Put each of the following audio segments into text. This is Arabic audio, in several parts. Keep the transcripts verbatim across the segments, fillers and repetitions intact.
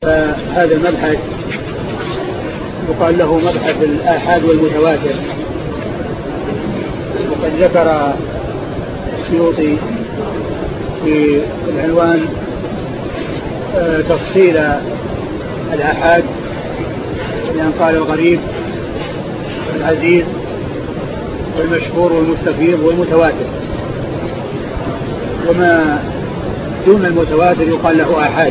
فهذا المبحث يقال له مبحث الآحاد والمتواتر. وقد ذكر السيوطي في العنوان تفصيل الآحاد، لأن قال الغريب والعزيز والمشهور والمستفيض والمتواتر، وما دون المتواتر يقال له آحاد،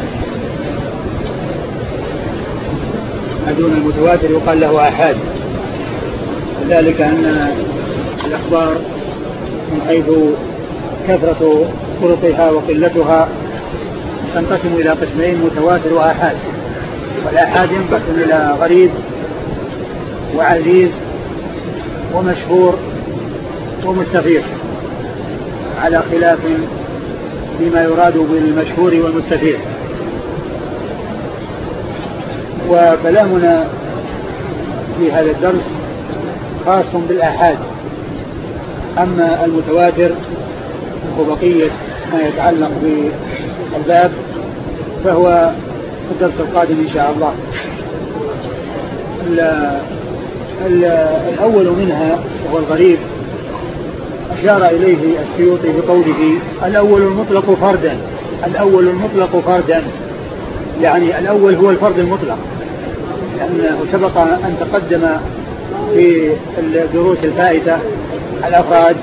ما دون المتواتر يقال له آحاد، ذلك أن الأخبار من حيث كثرة طرقها وقلتها تنقسم إلى قسمين: متواتر وآحاد. والآحاد ينقسم إلى غريب وعزيز ومشهور ومستفيض، على خلاف فيما يراد بالمشهور والمستفيض. وكلامنا في هذا الدرس خاص بالآحاد. أما المتواتر وبقية ما يتعلق بالباب فهو في الدرس القادم إن شاء الله. الأول منها وهو الغريب أشار إليه السيوطي بقوله: الأول المطلق فردا. الأول المطلق فردا يعني الأول هو الفرد المطلق، لأنه سبق أن تقدم في الدروس الفائتة الأفراد،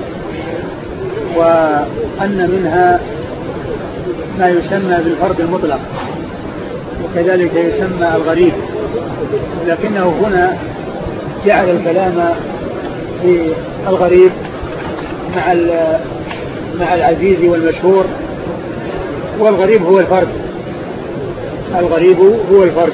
وأن منها ما يسمى بالفرد المطلق، وكذلك يسمى الغريب، لكنه هنا جعل الكلام في الغريب مع مع العزيز والمشهور. والغريب هو الفرد، الغريب هو الفرد،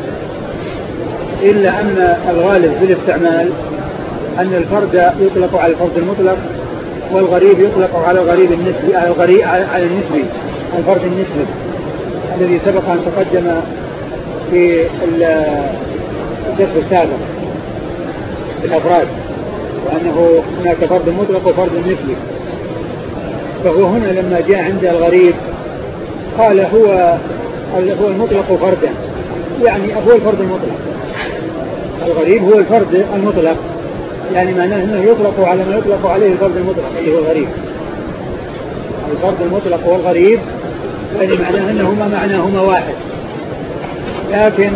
إلا أن الغالب في الاستعمال أن الفرد يطلق على الفرد المطلق، والغريب يطلق على الغريب النسبي، على الغريب على النسبي، الفرد النسبي الذي سبق أن تقدم في الدرس السابق في الأفراد، وأنه هناك فرد مطلق وفرد نسبي. فهو هنا لما جاء عند الغريب قال هو هو المطلق فردا، يعني هو الفرد المطلق. الغريب هو الفرد المطلق، يعني معناه أنه يطلق على ما يطلق عليه الفرد المطلق اللي هو الغريب. الفرد المطلق والغريب يعني معناه أنهما معناهما واحد، لكن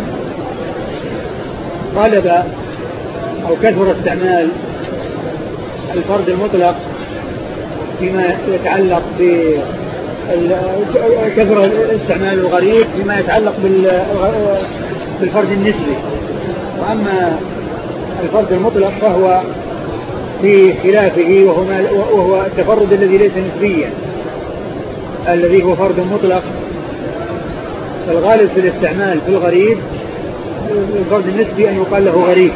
غلب أو كثر استعمال الفرد المطلق فيما يتعلق كثر استعمال الغريب فيما يتعلق بالفرد النسبي. وأما الفرد المطلق فهو في خلافه، وهو التفرد الذي ليس نسبيا، الذي هو فرد مطلق. فالغالب في الاستعمال في الغريب الفرد النسبي أن يقال له غريب،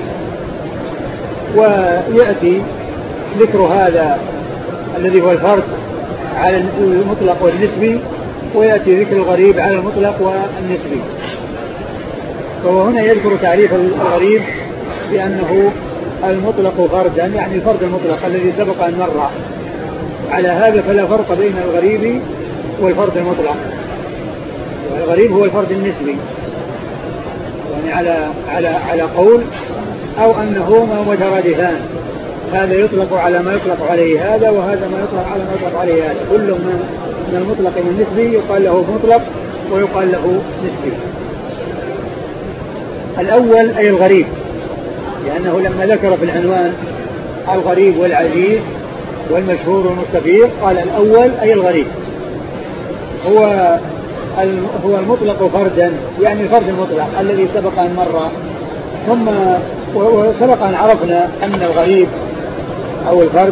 ويأتي ذكر هذا الذي هو الفرد على المطلق والنسبي، ويأتي ذكر الغريب على المطلق والنسبي. فهو هنا يذكر تعريف الغريب بأنه المطلق فردا، يعني الفرد المطلق الذي سبق أن مر. على هذا فلا فرق بين الغريب والفرد المطلق. الغريب هو الفرد النسبي، يعني على على على قول، أو أنهما مترادفان، هذا يطلق على ما يطلق عليه هذا، وهذا ما يطلق على ما يطلق عليه هذا. كل من من المطلق والنسبي يقال له مطلق ويقال له نسبي. الأول أي الغريب، لأنه لما ذكر في العنوان الغريب والعزيز والمشهور والمستفيض قال الأول أي الغريب، هو هو المطلق فردا، يعني الفرد المطلق الذي سبق أن مر. ثم وسبق أن عرفنا أن الغريب أو الفرد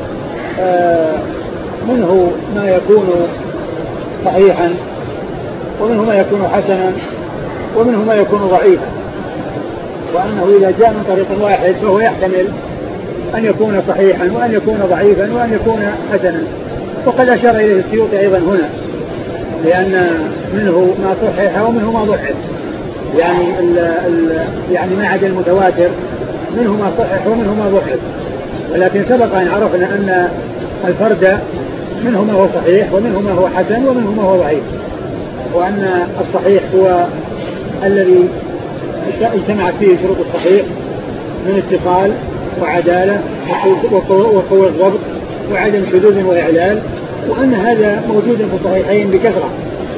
منه ما يكون صحيحا، ومنه ما يكون حسنا، ومنه ما يكون ضعيفا، وأنه إذا جاء من طريق واحد فهو يحتمل أن يكون صحيحا وأن يكون ضعيفا وأن يكون حسنا. وقد أشار إليه السيوطي أيضا هنا، لأن منه ما صحيح ومنه ما ضعف، يعني ال ال يعني ما عدا المتواتر منه ما صحيح ومنه ما ضعف. ولكن سبق أن عرفنا أن الفرد منه ما هو صحيح ومنه ما هو حسن ومنه ما هو ضعيف، وأن الصحيح هو الذي اجتمعت فيه شروط الصحيح من اتصال وعدالة وقوة ضبط وعدم شذوذ وإعلال، وأن هذا موجود في الصحيحين بكثرة،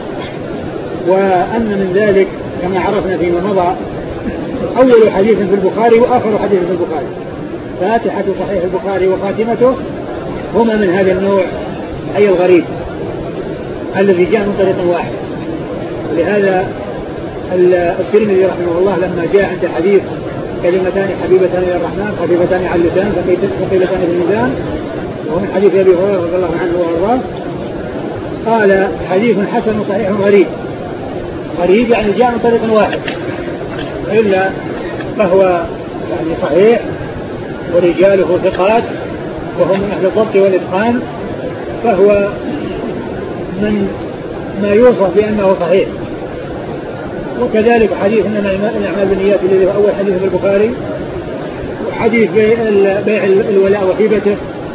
وأن من ذلك كما عرفنا فيما مضى أول حديث في البخاري وآخر حديث في البخاري، فاتحة صحيح البخاري وخاتمته هما من هذا النوع، أي الغريب الذي جاء من طريق واحد. ولهذا الترمذي رحمه الله لما جاء عند حديث كلمتان حبيبتان إلى الرحمن خفيفتان على اللسان ثقيلتان في الميزان، وهو من حديث أبي هريرة رضي الله عنه وأرضاه، قال حديث حسن صحيح غريب. غريب يعني جاء من طريق واحد، إلا فهو يعني صحيح ورجاله ثقات وهم من أهل الضبط والإتقان، فهو من ما يوصف بأنه صحيح. وكذلك حديث إنما الأعمال بالنيات الذي هو أول حديث في البخاري، وحديث بيع الولاء وهبته،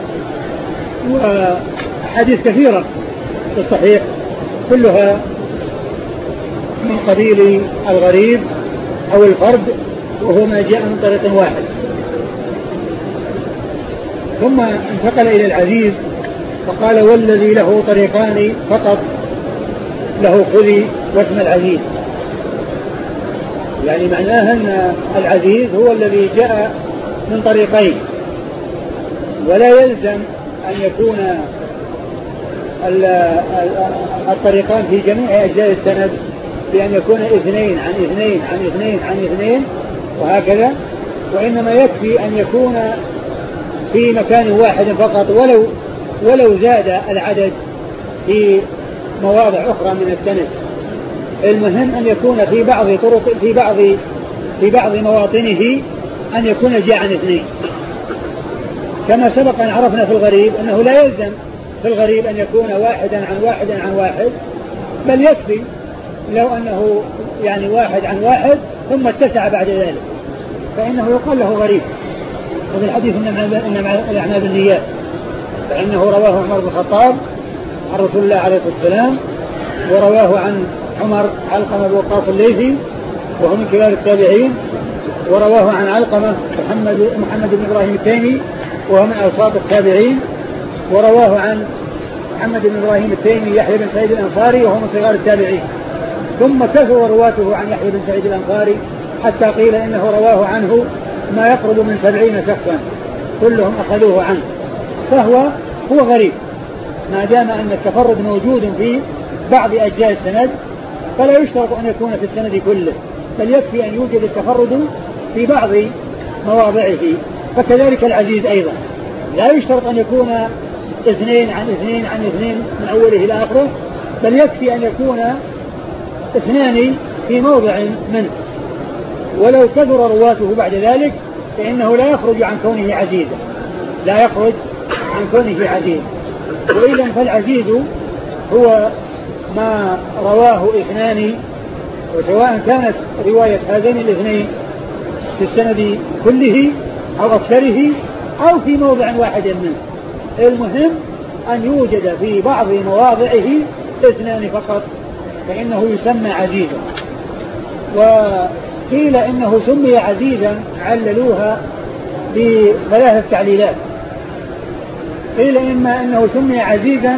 وحديث كثيرة في الصحيح كلها من قبيل الغريب أو الفرد، وهو ما جاء من طريق واحد. ثم انتقل إلى العزيز فقال والذي له طريقان فقط له خذي واسم العزيز، يعني معناه أن العزيز هو الذي جاء من طريقين، ولا يلزم أن يكون الطريقان في جميع أجزاء السند بأن يكون اثنين عن اثنين عن اثنين عن اثنين وهكذا، وإنما يكفي أن يكون في مكان واحد فقط، ولو ولو زاد العدد في مواضع أخرى من السند. المهم أن يكون في بعض طرق في بعض في بعض مواطنه أن يكون جاء عن اثنين، كما سبق أن عرفنا في الغريب أنه لا يلزم في الغريب أن يكون واحدا عن واحد عن واحد، بل يكفي لو أنه يعني واحد عن واحد ثم اتسع بعد ذلك فإنه يقال له غريب. وفي الحديث إنما الأعمال بالنيات، فإنه رواه عمر بن الخطاب عن رسول الله عليه الصلاة والسلام، ورواه عن عمر علقمة بن وقاص الليثي وهو من كبار التابعين، ورواه عن علقمة محمد محمد بن إبراهيم التيمي وهو من أوساط التابعين، ورواه عن محمد بن إبراهيم التيمي يحيى بن سعيد الأنصاري وهو من صغار التابعين. ثم كثر رواته عن يحيى بن سعيد الأنصاري حتى قيل إنه رواه عنه ما يقرب من سبعين شخصا كلهم أخذوه عنه، فهو هو غريب ما دام أن التفرد موجود في بعض أجزاء السند، فلا يشترط أن يكون في السند كله، بل يكفي أن يوجد التفرد في بعض مواضعه. فكذلك العزيز أيضا لا يشترط أن يكون اثنين عن اثنين عن اثنين من أوله إلى آخره، بل يكفي أن يكون اثنان في موضع منه، ولو كثر رواته بعد ذلك فإنه لا يخرج عن كونه عزيزا، لا يخرج عن كونه عزيزا. وإذا فالعزيز هو ما رواه اثنان، وسواء كانت رواية هذين الاثنين في السند كله أو أكثره أو في موضع واحد منه، المهم أن يوجد في بعض مواضعه اثنان فقط فإنه يسمى عزيزا. وقيل إنه سمي عزيزا عللوها بثلاثة تعليلات. قيل إما أنه سمي عزيزا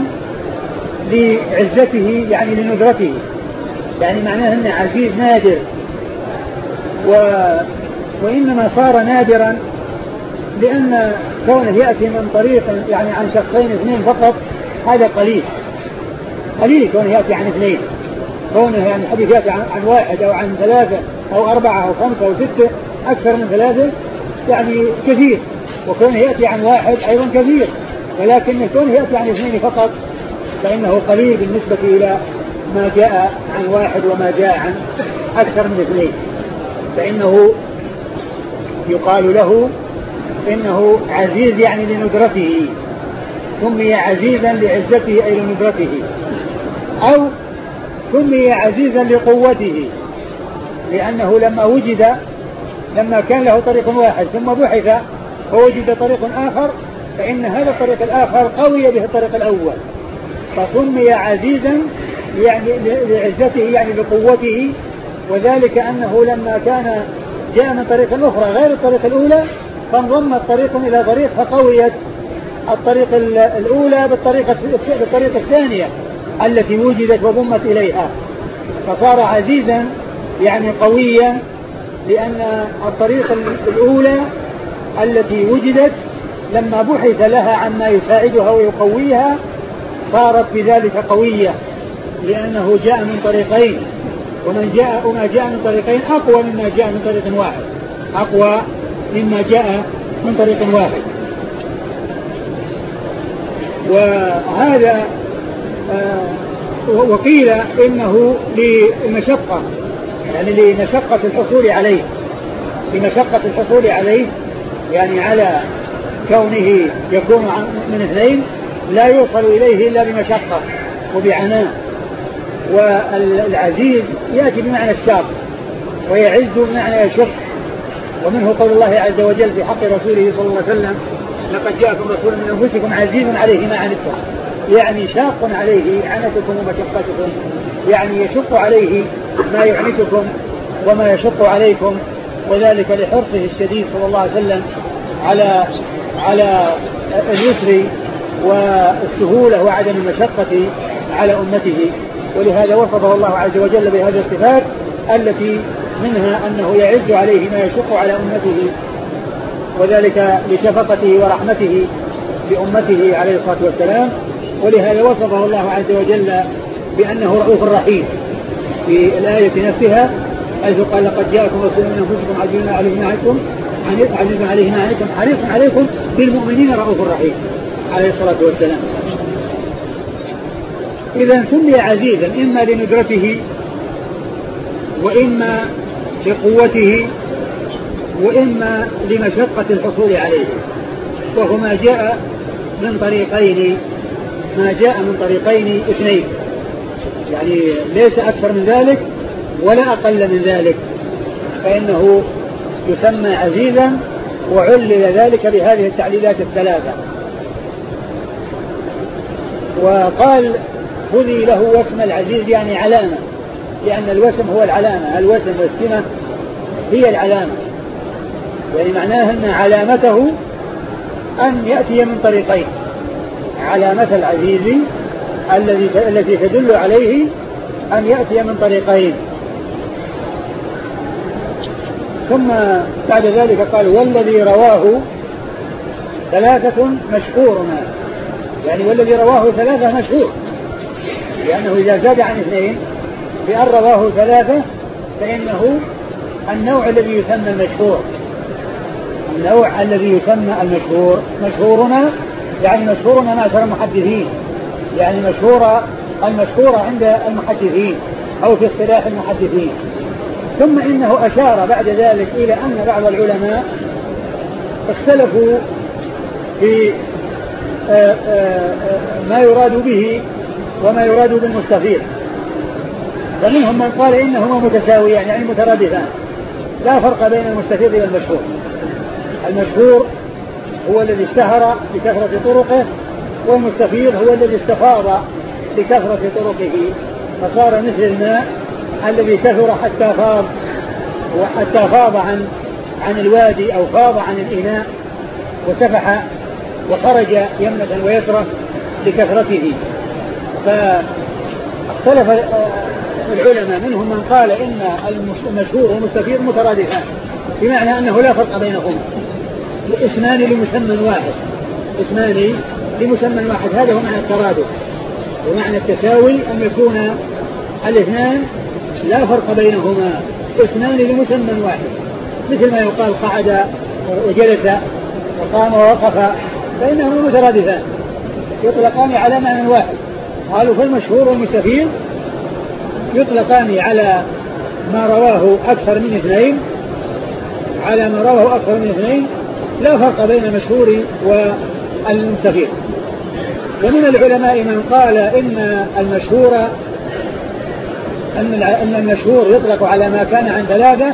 لعزته يعني لندرته، يعني معناه أنه عزيز نادر، و... وإنما صار نادرا لأن كونه يأتي من طريق يعني عن شخصين اثنين فقط هذا قليل قليل كونه يأتي عن اثنين، كونه يعني الحديث يأتي عن, عن واحد أو عن ثلاثة أو أربعة أو خمسة أو ستة أكثر من ثلاثة يعني كثير، وكونه يأتي عن واحد أيضا كثير، ولكن كونه يأتي عن اثنين فقط فإنه قليل بالنسبة إلى ما جاء عن واحد وما جاء عن أكثر من اثنين، فإنه يقال له إنه عزيز يعني لندرته، سمي عزيزا لعزته أي لندرته، أو سمي عزيزا لقوته لأنه لما وجد لما كان له طريق واحد ثم بحث فوجد طريق آخر فإن هذا الطريق الآخر قوي به الطريق الأول، فسمي عزيزا يعني لعزته يعني لقوته وذلك أنه لما كان جاء من طريق أخرى غير الطريق الأولى فانضمت طريق إلى طريق فقويت الطريق الأولى بالطريقة, بالطريقة الثانية التي وجدت وضمت إليها، فصار عزيزا يعني قويا، لأن الطريقة الأولى التي وجدت لما بحث لها عما يساعدها ويقويها صارت بذلك قوية، لأنه جاء من طريقين، ومن جاء وما جاء من طريقين أقوى مما جاء من طريق واحد، أقوى مما جاء من طريق واحد. وهذا آه وقيل إنه للمشقة، يعني لمشقة الحصول عليه، لمشقة الحصول عليه يعني على كونه يكون من اثنين لا يوصل إليه إلا بمشقة وبعناء. والعزيز يأتي بمعنى الشاق، ويعز بمعنى يشق، ومنه قول الله عز وجل في حق رسوله صلى الله عليه وسلم: لقد جاءكم رسول من أنفسكم عزيز عليه ما عنتم، يعني شاق عليه عنتكم ومشقتكم، يعني يشق عليه ما يعنتكم وما يشق عليكم، وذلك لحرصه الشديد صلى الله عليه وسلم على على اليسر والسهولة وعدم المشقة على أمته. ولهذا وصفه الله عز وجل بهذه الصفات التي منها أنه يعز عليه ما يشق على أمته، وذلك لشفقته ورحمته بأمته عليه الصلاة والسلام. ولهذا وصفه الله عز وجل بأنه رؤوف رحيم في الآية نفسها، حيث قال: لقد جاءكم رسول من أنفسكم عزيز عليه ما عنتم عزيز عليه ما عنتم حريص عليكم بالمؤمنين رؤوف رحيم عليه الصلاة والسلام. إذا سمي عزيزا إما لندرته وإما لقوته وإما لمشقة الحصول عليه، وهو ما جاء من طريقين ما جاء من طريقين اثنين، يعني ليس أكثر من ذلك ولا أقل من ذلك، فإنه يسمى عزيزا، وعلل ذلك بهذه التعليلات الثلاثة. وقال: خذي له واسم العزيز، يعني علامة، لأن الوسم هو العلامة، الوسم والسمة هي العلامة، يعني معناه أن علامته أن يأتي من طريقين، علامة العزيز الذي التي تدل عليه أن يأتي من طريقين. ثم بعد ذلك قال: والذي رواه ثلاثة مشهورنا، يعني والذي رواه ثلاثة مشهور، لأنه إذا زاد عن اثنين بأن رواه ثلاثة فإنه النوع الذي يسمى المشهور، النوع الذي يسمى المشهور. مشهورنا يعني مشهورنا معشر المحدثين، يعني مشهورة المشهورة عند المحدثين أو في اصطلاح المحدثين. ثم إنه أشار بعد ذلك إلى أن بعض العلماء اختلفوا في آآ آآ ما يراد به وما يراد بالمستفيض، فمنهم من قال إنهما متساويان يعني مترادفان، لا فرق بين المستفيض والمشهور. المشهور هو الذي اشتهر بكثرة طرقه، والمستفيض هو الذي استفاض بكثرة طرقه، فصار مثل الماء الذي كثر حتى فاض وحتى فاض عن عن الوادي أو فاض عن الإناء وسفح وخرج يمنة ويسرة لكثرته. فاختلف العلماء، منهم من قال إن المشهور والمستفيض مترادفان، بمعنى أنه لا فرق بينهما، اسمان لمسمى واحد، اسمان لمسمى واحد، هذا هو معنى الترادف. ومعنى التساوي أن يكون الاثنان لا فرق بينهما، اسمان لمسمى واحد، مثل ما يقال قعد وجلس وقام ووقف، فإنهما مترادفان يطلقان على معنى واحد. قالوا فالمشهور والمستفيض يطلقان على ما رواه أكثر من اثنين، على ما رواه أكثر من اثنين، لا فرق بين المشهور والمستفيض. ومن العلماء من قال إن المشهور أن المشهور يطلق على ما كان عن ثلاثة،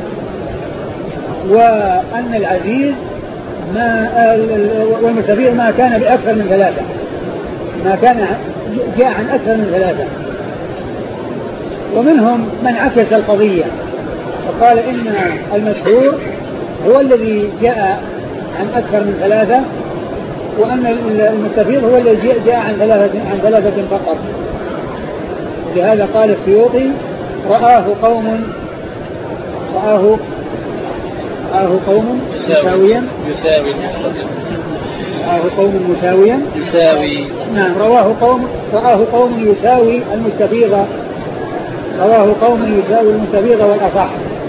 وأن العزيز ما والمستفيض ما كان بأكثر من ثلاثة، ما كان جاء عن أكثر من ثلاثة. ومنهم من عكس القضية وقال إن المشهور هو الذي جاء عن أكثر من ثلاثة، وأن المستفيض هو الذي جاء عن ثلاثة عن ثلاثة فقط. لهذا قال السيوطي رآه قوم رآه رآه قوم مساويا يساوي رآه قوم مساويا يساوي نعم رواه قوم رآه قوم يساوي المستفيض رواه قوم يساوي المستفيض والأصح،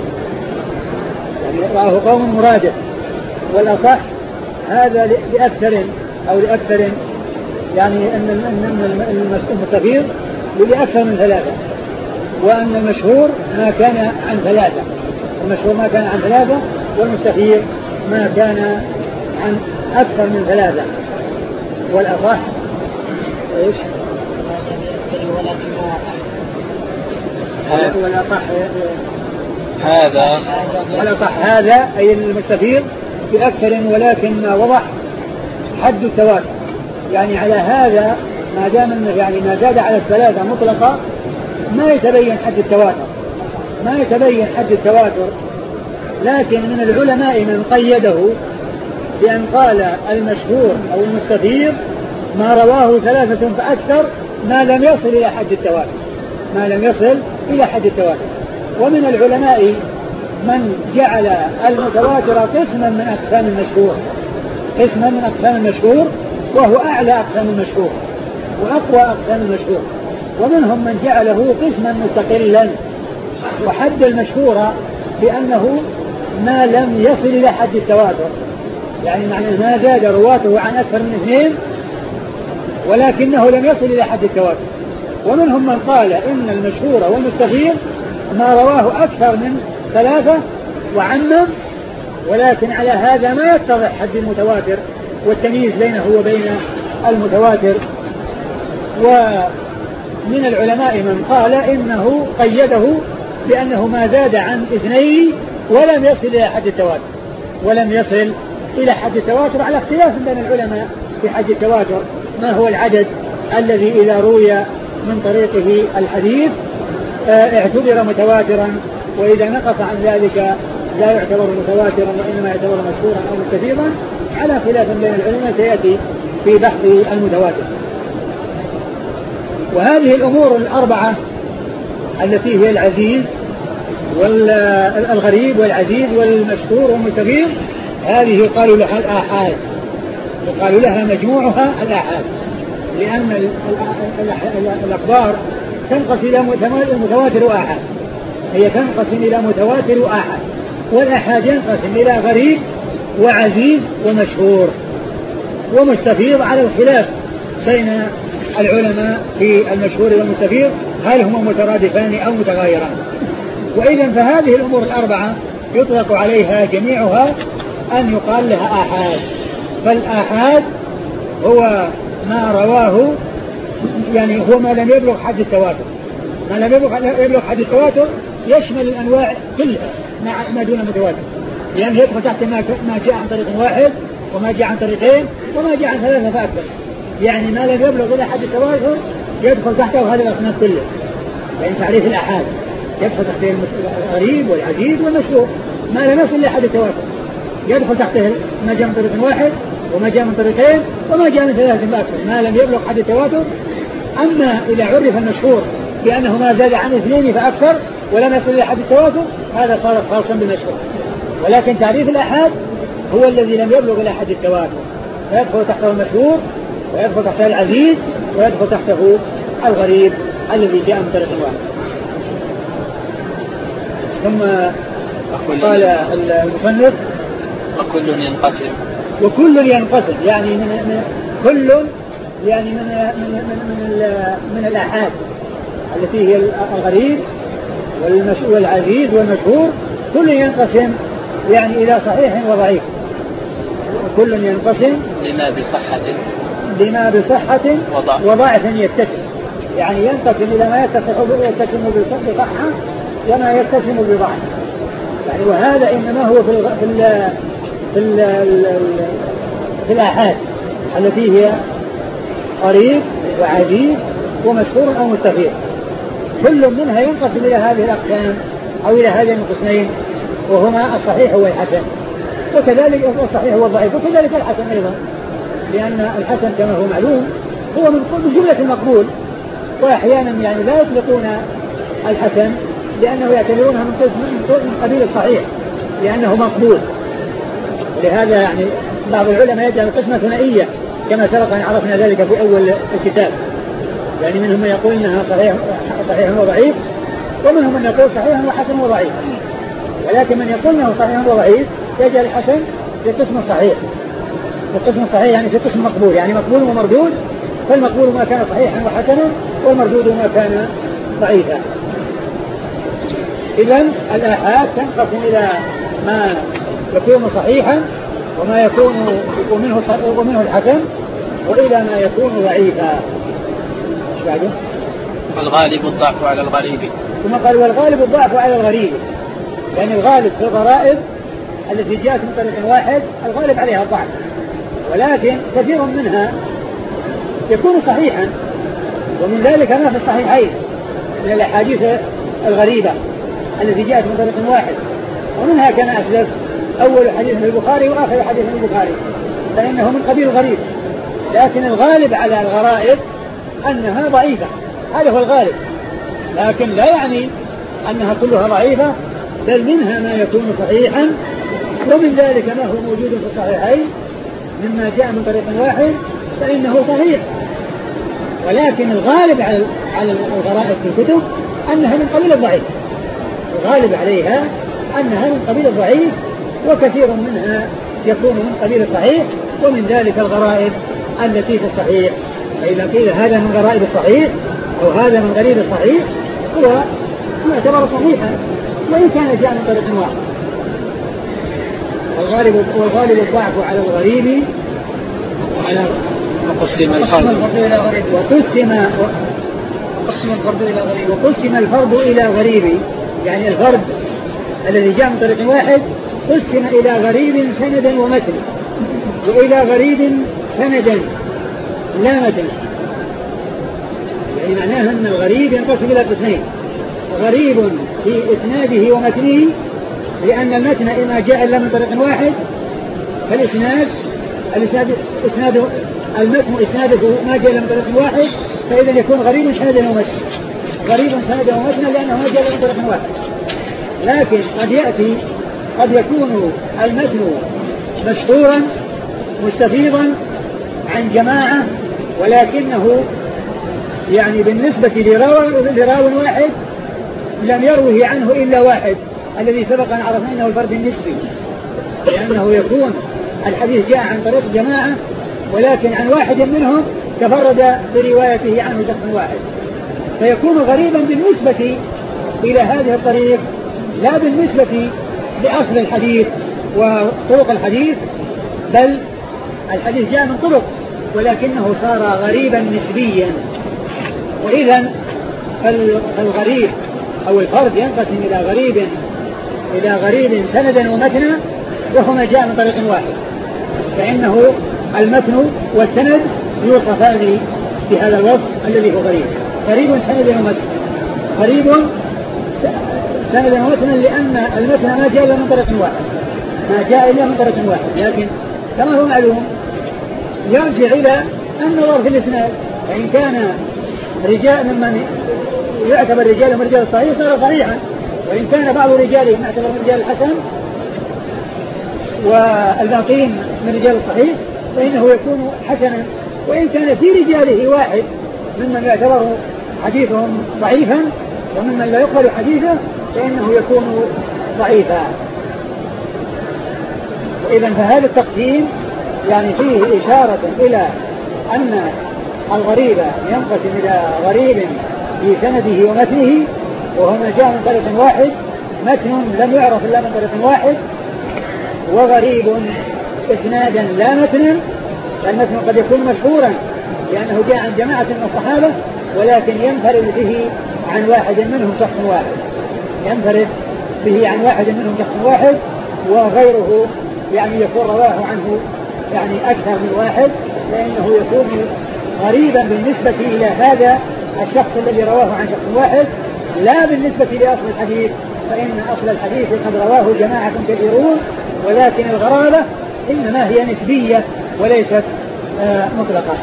يعني رآه قوم مرادف، والأصح هذا لأكثر أو لأكثر، يعني أن المستفيض لأكثر من ثلاثة، وأن المشهور ما كان عن ثلاثة، المشهور ما كان عن ثلاثة، والمستفيض ما كان عن أكثر من ثلاثة. والأصح إيش؟ والأصح هذا والأصح هذا أي المستفيض بأكثر، ولكن ما وضح حد التواتر، يعني على هذا ما دام يعني ما زاد على الثلاثة مطلقة ما يتبين حد التواتر، ما يتبين حد التواتر. لكن من العلماء من قيده بأن قال المشهور أو المستفيض ما رواه ثلاثة فأكثر ما لم يصل إلى حد التواتر، ما لم يصل إلى حد التواتر. ومن العلماء من جعل المتواتر قسما من أقسام المشهور، قسما من أقسام المشهور، وهو أعلى أقسام المشهور وأقوى أقسام المشهور. ومنهم من جعله قسما مستقلا، وحد المشهور بأنه ما لم يصل إلى حد التواتر، يعني معنى ما زاد رواته عن أكثر من اثنين ولكنه لم يصل إلى حد التواتر. ومنهم من قال إن المشهور والمستفيض ما رواه أكثر من ثلاثة وعمم، ولكن على هذا ما يتضح حد المتواتر والتمييز بينه وبين المتواتر. ومن العلماء من قال إنه قيده بأنه ما زاد عن اثنين ولم يصل إلى حد التواتر، ولم يصل إلى حد التواتر، على اختلاف بين العلماء في حد التواتر، ما هو العدد الذي إذا روي من طريقه الحديث اعتبر متواترا، وإذا نقص عن ذلك لا يعتبر متواترا وإنما يعتبر مشهورا أو مستفيضا، على خلاف بين العلماء سيأتي في بحث المتواتر. وهذه الأمور الأربعة التي هي العزيز والغريب والعزيز والمشهور والمستفيض، هذه قالوا لها الآحاد، وقالوا لها مجموعها الآحاد، لأن الأخبار تنقسم إلى متواتر وآحاد، هي تنقسم إلى متواتر وآحاد، والآحاد ينقسم إلى غريب وعزيز ومشهور ومستفيض، على الخلاف بين العلماء في المشهور والمستفيض هل هما مترادفان أو متغايران. وإذا فهذه الأمور الأربعة يطلق عليها جميعها أن يقال لها آحاد. فالآحاد هو ما رواه، يعني هو ما لم يبلغ حد التواتر، ما لم يبلغ حد التواتر يشمل الأنواع كلها ما دون متواتر، لأنه يدخل تحت ما جاء عن طريق واحد وما جاء عن طريقين وما جاء عن ثلاثة فأكثر، يعني ما لم يبلغ إلى حد التواتر يدخل تحته هذه الأصناف كلها. يعني تعريف الآحاد يدخل تحته الغريب والعزيز والمشهور، ما لم يصل إلى حد التواتر يدخل تحته ما جاء من طريق واحد وما جاء من طريقين وما جاء من ثلاثة فأكثر، ما لم يبلغ حد التواتر. أما إذا عرف المشهور بأنه ما زاد عن اثنين فأكثر ولم يصل إلى حد التواتر هذا صار خاصا بالمشهور. ولكن تعريف الآحاد هو الذي لم يبلغ إلى حد التواتر، فيدخل تحته المشهور ويدخل تحته العزيز ويدخل تحته الغريب الذي جاء من طريق واحد. ثم قال المصنف وكل ينقسم وكل ينقسم، يعني من, من كل يعني من من من من, من الآحاد التي هي الغريب والعزيز والمشهور، كل ينقسم يعني إلى صحيح وضعيف، كل ينقسم لما بصحة لما بصحة وضعف, وضعف يتسم، يعني ينقسم إلى ما يتسم بصحة وما يتسم بضعف. يعني وهذا إنما هو في ال في ال في, ال في الآحاد التي هي قريب وعزيز ومشهور أو مستفيض، كل منها ينقسم إلى هذه الأقسام أو إلى هذين القسمين وهما الصحيح والحسن، وكذلك الصحيح والضعيف، وكذلك الحسن أيضا، لأن الحسن كما هو معلوم هو من جملة المقبول، وأحيانا يعني لا يطلقون الحسن لأنه يعتبرونها من قبيل الصحيح لأنه مقبول. لهذا يعني بعض العلماء يجعل القسمة ثنائية كما سبق أن عرفنا ذلك في أول الكتاب، يعني منهم من يقول إنها صحيح, صحيح وضعيف، ومنهم من يقول صحيح وحسن وضعيف، ولكن من يقول إنه صحيح وضعيف يجعل الحسن في قسم الصحيح، في القسم الصحيح يعني في قسم مقبول، يعني مقبول ومردود، فالمقبول ما كان صحيحا وحسنا والمردود ما كان ضعيفا. إذن الآحاد تنقسم إلى ما يكون صحيحا وما يكون ومنه, ومنه الحسن، وإلى ما يكون ضعيفا. والغالب الضعف على الغريب. ثم قال والغالب الضعف على الغريب، يعني الغالب في الغرائب التي جاءت من طريق واحد الغالب عليها الضعف، ولكن كثير منها يكون صحيحا، ومن ذلك ما في الصحيحين من الأحاديث الغريبة التي جاءت من طريق واحد، ومنها كما أسلف أول حديث من البخاري وآخر حديث من البخاري فإنه من قبيل غريب، لكن الغالب على الغرائب أنها ضعيفة، هذا هو الغالب، لكن لا يعني أنها كلها ضعيفة، بل منها ما يكون صحيحا، ومن ذلك ما هو موجود في الصحيحين مما جاء من طريق واحد فإنه صحيح، ولكن الغالب على الغرائب في الكتب أنها من قبيل الضعيف، الغالب عليها أنها من قبيل الضعيف، وكثير منها يكون من قبيل الصحيح، ومن ذلك الغرائب التي في الصحيح. فإذا قيل هذا من غرائب الصحيح أو هذا من غريب الصحيح هو يعتبر صحيحا وإن كان جاء من طريق واحد. والغالب والغالب الضعف على الغريب على وقسم الفرد إلى غريب وقسم وقسم الفرد إلى غريب وقسم الفرد إلى غريب، يعني الفرد الذي جاء من طريق واحد قسم إلى غريب سندا ومتن، وإلى غريب سندا لا متن، يعني معناها أن الغريب ينقسم إلى قسمين: غريب في إسناده ومتنه، لأن المتن إما جاء إلا من طريق واحد فالإسناد الإسناد إسناده المتن إسناده ما جاء إلا من طريق واحد، فإذا يكون غريب سندا ومتن، غريب سندا ومتن لأنه ما جاء إلا من طريق واحد. لكن قد يأتي قد يكون المتن مشهورا مستفيضا عن جماعة، ولكنه يعني بالنسبة لراو واحد لم يروه عنه إلا واحد الذي سبق أن عرفنا أنه الفرد النسبي، لأنه يكون الحديث جاء عن طريق جماعة ولكن عن واحد منهم تفرد بروايته عنه شخص واحد، فيكون غريبا بالنسبة إلى هذه الطريق لا بالنسبة لأصل الحديث وطرق الحديث، بل الحديث جاء من طرق ولكنه صار غريبا نسبيا. وإذا فالغريب أو الفرد ينقسم إلى غريب إلى غريب سندا ومتنا، وهما جاء من طريق واحد، فإنه المتن والسند يوصفان بهذا الوصف الذي هو غريب، غريب سندا ومتنا، غريب سندا ومتنا لأن المتن ما جاء إلا من طريق واحد، ما جاء إلا من طريق واحد، لكن كما هو معلوم يرجع إلى النظر في الإسناد، فإن كان رجال ممن يعتبر رجالهم رجال الصحيح صار صحيحا، وإن كان بعض رجالهم يعتبر رجال الحسن والباقين من رجال الصحيح فإنه يكون حسنا، وإن كان في رجاله واحد ممن يعتبر حديثهم ضعيفا وممن لا يقبل حديثه فإنه يكون ضعيفا. وإذا فهذا التقسيم يعني فيه إشارة إلى أن الغريب ينقسم إلى غريب في سنده ومتنه، وهما جاء من طريق واحد، متن لم يعرف إلا من طريق واحد، وغريب إسنادا لا متنا، فالمتن قد يكون مشهورا لأنه جاء عن جماعة من الصحابة ولكن ينفرد به عن واحد منهم شخص واحد، ينفرد به عن واحد منهم شخص واحد، وغيره يعني يكون رواه عنه يعني أكثر من واحد، فإنه يكون غريبا بالنسبة إلى هذا الشخص الذي رواه عن شخص واحد، لا بالنسبة لأصل الحديث فإن أصل الحديث قد رواه جماعة كثيرون، ولكن الغرابة إنما هي نسبية وليست آه مطلقة.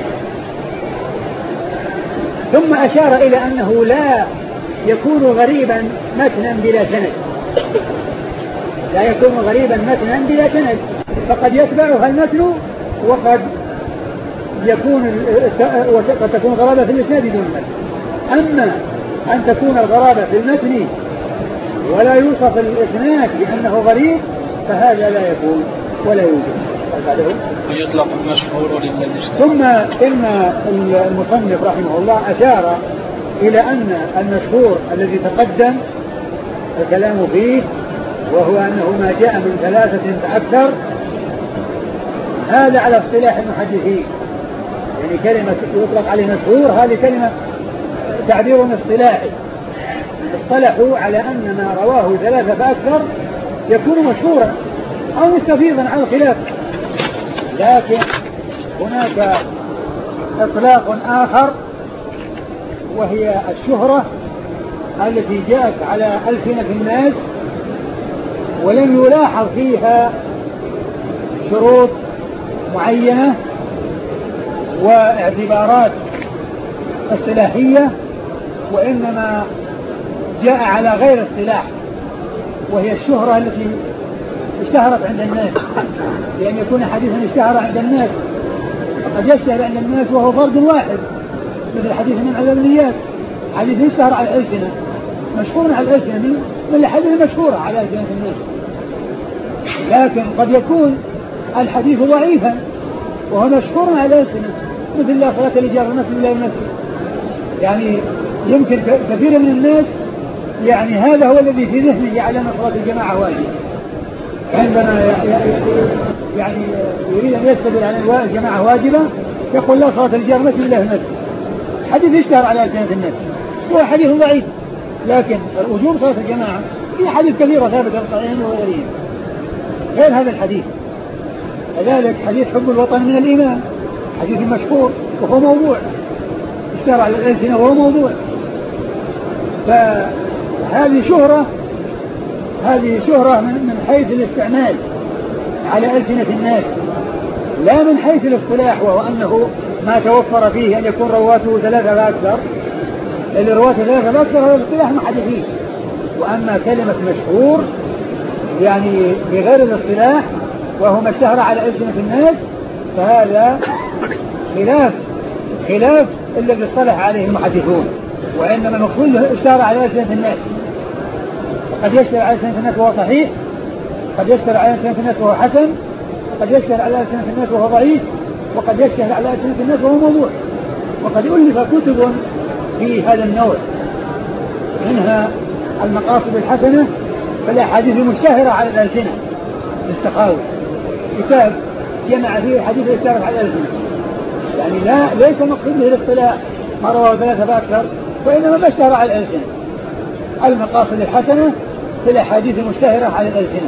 ثم أشار إلى أنه لا يكون غريبا متنا بلا سند، لا يكون غريبا متنا بلا سند، فقد يتبعها المتن وقد يكون وقد تكون غرابة في الإسناد دون المتن. أما أن تكون الغرابة في المتن ولا يوصف الإسناد بأنه غريب فهذا لا يكون ولا يوجد. ويطلق المشهور للذي ثم إن المصنف رحمه الله أشار إلى أن المشهور الذي تقدم الكلام فيه وهو أنه ما جاء من ثلاثة فأكثر، هذا على اصطلاح المحدثين، يعني كلمة يطلق عليه مشهور هذه كلمة تعبير اصطلاحي، اصطلحوا على أن ما رواه ثلاثة فأكثر يكون مشهورا أو مستفيضا على الخلاف. لكن هناك إطلاق آخر وهي الشهرة التي جاءت على ألسنة الناس ولم يلاحظ فيها شروط معينة واعتبارات اصطلاحية، وإنما جاء على غير اصطلاح، وهي الشهرة التي اشتهرت عند الناس، لأن يكون حديثا اشتهر عند الناس قد يشتهر عند الناس وهو فرد واحد، مثل حديث من العلميات، حديث يشتهر على الألسنة مشهور على الألسنة من الحديث المشهورة على ألسنة الناس. لكن قد يكون الحديث ضعيفا وهو مشهور على الألسنة، مثل لا صلاة لجار المسلم لا يمثل، يعني يمكن كثير من الناس يعني هذا هو الذي في ذهنه على أن صلاة الجماعة واجب، عندما يعني يريد أن يستدل على الجماعة واجبة يقول لا صلاة الجار مثل لا يمثل، حديث يشتهر على ألسنة الناس هو حديث ضعيف، لكن الوجوب صلاة الجماعة في حديث كثيرة ثابتة في الصحيحين وغيرهم غير هذا الحديث. كذلك حديث حب الوطن من الإيمان حديث مشهور وهو موضوع اشتهر على الألسنة وهو موضوع، فهذه شهرة هذه شهرة من حيث الاستعمال على ألسنة الناس، لا من حيث الاصطلاح، وهو أنه ما توفر فيه أن يكون رواته ثلاثة فأكثر، اللي رواته ثلاثة فأكثر هو الاصطلاح محدثين. وأما كلمة مشهور يعني بغير الاصطلاح وهو ما اشتهر على ألسنة الناس فهذا خلاف خلاف الذي اصطلح عليه المحدثون، وإنما المقصود اشتهر على ألسنة الناس، قد يشتهر على ألسنة الناس وهو صحيح، قد يشتهر على ألسنة الناس وهو حسن، وقد يشتهر على ألسنة الناس وهو ضعيف، وقد يشتهر على ألسنة الناس وهو موضوع. وقد ألف كتب في هذا النوع، منها المقاصد الحسنة فالأحاديث المشتهرة على الألسنة للسخاوي، كتاب جمع فيه حديث اشتهرت على الألسنة، يعني لا ليس مقصود به الاصطلاح ما رواه ثلاثة فأكثر، وإنما ما اشتهر على الألسنة. المقاصد الحسنة في الأحاديث المشتهرة على الألسنة.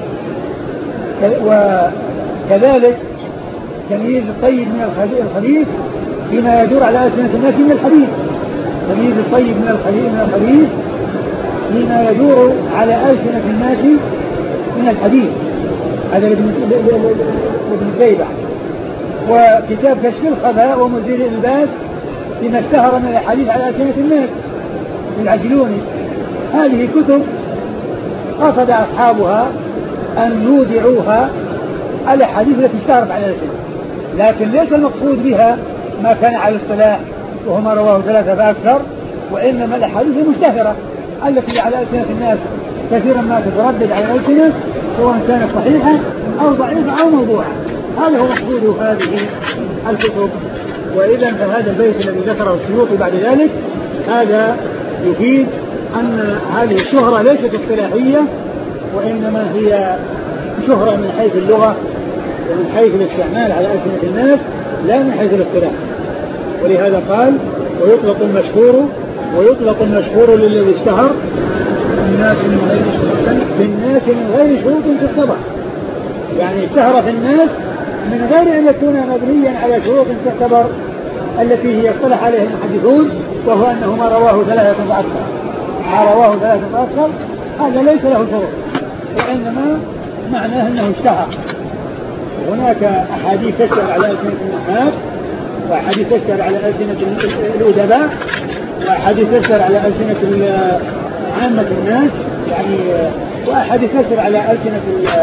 وكذلك تمييز الطيب من الخبيث فيما يدور على ألسنة الناس من الحديث، تمييز الطيب من الخبيث فيما يدور على ألسنة الناس من الحديث، هذا ابن الزيبع. وكتاب كشف الخفاء ومزيل الإلباس فيما اشتهر من الحديث على ألسنة الناس العجلوني. هذه كتب قصد أصحابها أن يودعوها على الحديث التي اشتهرت على الألسنة، لكن ليس المقصود بها ما كان على الاصطلاح وهو ما رواه ثلاثة فأكثر، وإنما الأحاديث المشتهرة التي على ألسنة الناس كثيرا ما تتردد على الألسنة سواء كانت صحيحة أو ضعيفة أو موضوعة. هذا هو مقصود هذه الكتب. وإذا فهذا البيت الذي ذكره السيوطي بعد ذلك هذا يفيد أن هذه الشهرة ليست اصطلاحية، وإنما هي شهرة من حيث اللغة ومن حيث الاستعمال على ألسنة الناس لا من حيث الاصطلاح. ولهذا قال ويطلق المشهور ويطلق المشهور للذي اشتهر الناس من غير شروط بالناس من غير شروط تتبع، يعني اشتهر في الناس من غير أن يكون مبنيا على شروط تعتبر التي هي اصطلح عليها المحدثون، وهو أنه ما رواه ثلاثة فأكثر، ما رواه ثلاثة فأكثر هذا ليس له شروط، وإنما معناه أنه اشتهر. هناك أحاديث تشتهر على ألسنة النحاة، وأحاديث تشتهر على ألسنة الأدباء، وأحاديث تشتهر على ألسنة عامة الناس يعني، وأحاديث تشتهر على ألسنة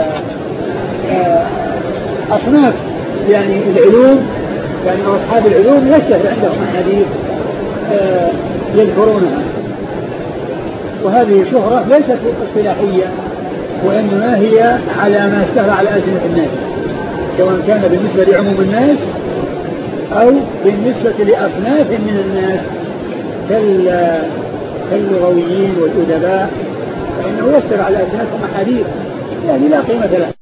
أصناف يعني العلوم يعني أصحاب العلوم يشتهر عندهم أحاديث يذكرونها. وهذه شهرة ليست اصطلاحية، وإنما هي على ما اشتهر على ألسنة الناس، سواء كان بالنسبة لعموم الناس أو بالنسبة لأصناف من الناس كاللغويين والأدباء، فإنه يشتهر على ألسنتهم أحاديث يعني لا قيمة له.